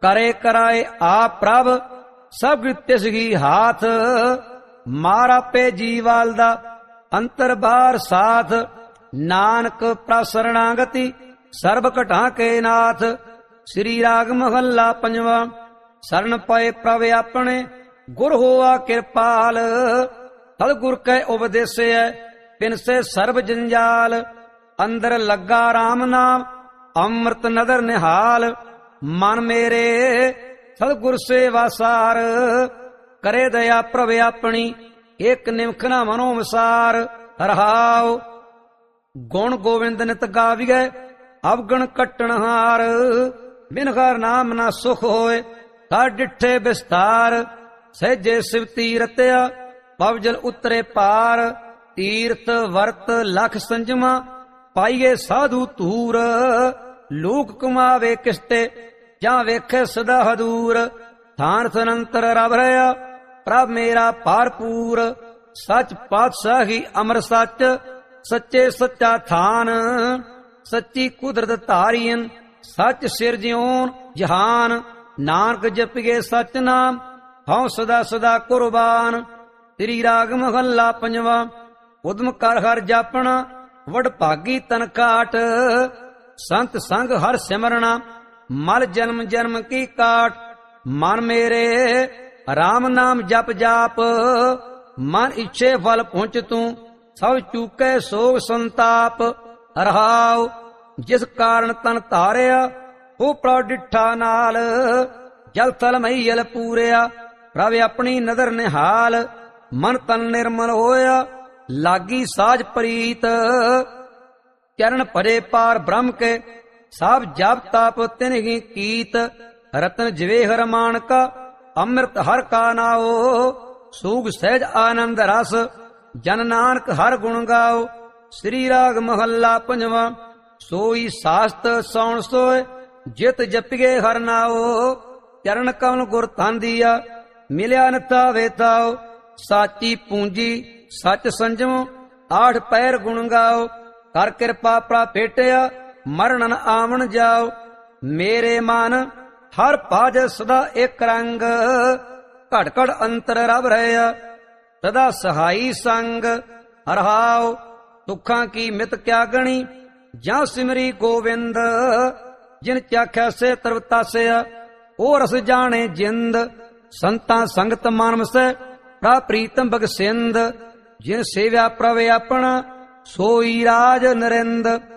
करे कराए आप प्रभ सब तिसगी हाथ। मारा पे जीवाल दा अंतर बार साथ। नानक प्रसरणागति सर्ब घटा के नाथ। श्री राग महला पंजवा। शरण पए प्रभ अपने गुर होआ कृपाल। सतगुर कै उपदेसे पिन से सर्ब जंजाल। अंदर लगा राम नाम अमृत नदर निहाल। मन मेरे सतगुर से वासार। करे दया प्रभ अपनी एक निमख न मनो विसार। रहाओ गुण गोविंद नित गाविए अवगण कट्टन हार। बिन हर नाम न सुख होए कर डिठे विस्तार। सहजे सिवती रत्या पवजल उतरे पार। तीर्थ वर्त लख संजमा पाइए साधु तूर। लोक कमावे किस्ते ਜਾਂ ਵੇਖੇ ਸਦਾ ਹਦੂਰ। ਥਾਨ ਸਨੰਤਰ ਰਬ ਰਹਾ ਪ੍ਰਭ ਮੇਰਾ ਭਰਪੂਰ। ਸੱਚ ਪਾਤਸ਼ਾਹੀ ਅਮਰ ਸੱਚ ਸੱਚੇ ਸੱਚਾ ਥਾਨ। ਸੱਚੀ ਕੁਦਰਤ ਧਾਰੀਨ ਸੱਚ ਸਿਰਜਿਓਨ ਜਹਾਨ। ਨਾਨਕ ਜਪੀਏ ਸੱਚ ਨਾਮ ਹਉ ਸਦਾ ਸਦਾ ਕੁਰਬਾਨ। ਤੇਰੀ ਰਾਗ ਮਹੱਲਾ ਪੰਜਵਾ। ਉਦਮ ਕਰ ਹਰ ਜਾਪਣਾ ਵਡ ਭਾਗੀ ਤਨ ਕਾਟ। ਸੰਤ ਸੰਗ ਹਰ ਸਿਮਰਣਾ ਮਲ ਜਨਮ ਜਨਮ ਕੀ ਕਾਟ। ਮਨ ਮੇਰੇ ਰਾਮ ਨਾਮ ਜਪ ਜਾਪ ਮਨ ਇੱਛੇ ਫਲ ਪਹੁੰਚ ਤੂੰ। ਸਭ ਚੂਕੇ ਸੋਗ ਸੰਤਾਪ। ਰਹਾਉ ਜਿਸ ਕਾਰਨ ਤਨ ਧਾਰਿਆ ਉਹ ਪ੍ਰਭ ਡਿਠਾ ਨਾਲ। ਜਲ ਥਲ ਮਹੀਲ ਪੂਰਿਆ ਪ੍ਰਭ ਆਪਣੀ ਨਦਰ ਨਿਹਾਲ। ਮਨ ਤਨ ਨਿਰਮਲ ਹੋਇਆ ਲਾਗੀ ਸਾਜ ਪ੍ਰੀਤ। ਚਰਨ ਭਰੇ ਪਾਰ ਬ੍ਰਹਮ ਕੇ ਸਭ ਜਪ ਤਪ ਤਿਨਹੀ ਕੀਤ। ਰਤਨ ਜਵੇਹਰ ਮਾਨਕਾ ਅੰਮ੍ਰਿਤ ਹਰ ਕਾ ਨਾਓ। ਸੂਗ ਸਹਿਜ ਆਨੰਦ ਰਸ ਜਨ ਨਾਨਕ ਹਰ ਗੁਣ ਗਾਓ। ਸ੍ਰੀ ਰਾਗ ਮਹੱਲਾ ਪੰਜਵਾ। ਸੋਈ ਸਾਸਤ ਸੌਣ ਸੋਏ ਜਿਤ ਜਪੀਏ ਹਰ ਨਾਓ। ਚਰਨ ਕਮਲ ਗੁਰ ਧਨ ਦੀਆ ਮਿਲਿਆ ਨਤਾ ਵੇਤਾਓ। ਸਾਚੀ ਪੂੰਜੀ ਸੱਚ ਸੰਜਮ ਆਠ ਪੈਰ ਗੁਣ ਗਾਓ। ਕਰ ਕਿਰਪਾ ਪ੍ਰਾ ਭੇਟਿਆ ਮਰਨ ਨ ਆਵਣ ਜਾਓ। ਮੇਰੇ ਮਨ ਹਰ ਭਜ ਸਦਾ ਇੱਕ ਰੰਗ। ਘੜ ਘੜ ਅੰਤਰ ਰਬ ਰਹਿਆ ਸਦਾ ਸਹਾਈ ਸੰਗ। ਰਹਾਉ ਦੁੱਖਾਂ ਕੀ ਮਿਤ ਕਿਆ ਗਣੀ ਜਾਂ ਸਿਮਰੀ ਗੋਵਿੰਦ। ਜਿਨ ਚਾਖਿਆ ਸੇ ਤਰਵਤਾਸਿਆ ਉਹ ਰਸ ਜਾਣੇ ਜਿੰਦ। ਸੰਤਾਂ ਸੰਗਤ ਮਨ ਵਸੈ ਪ੍ਰਾ ਪ੍ਰੀਤਮ ਬਗ ਸਿੰਧ। ਜਿਨ ਸੇਵਿਆ ਪ੍ਰਭ ਆਪਣਾ ਸੋਈ ਰਾਜ ਨਰਿੰਦ।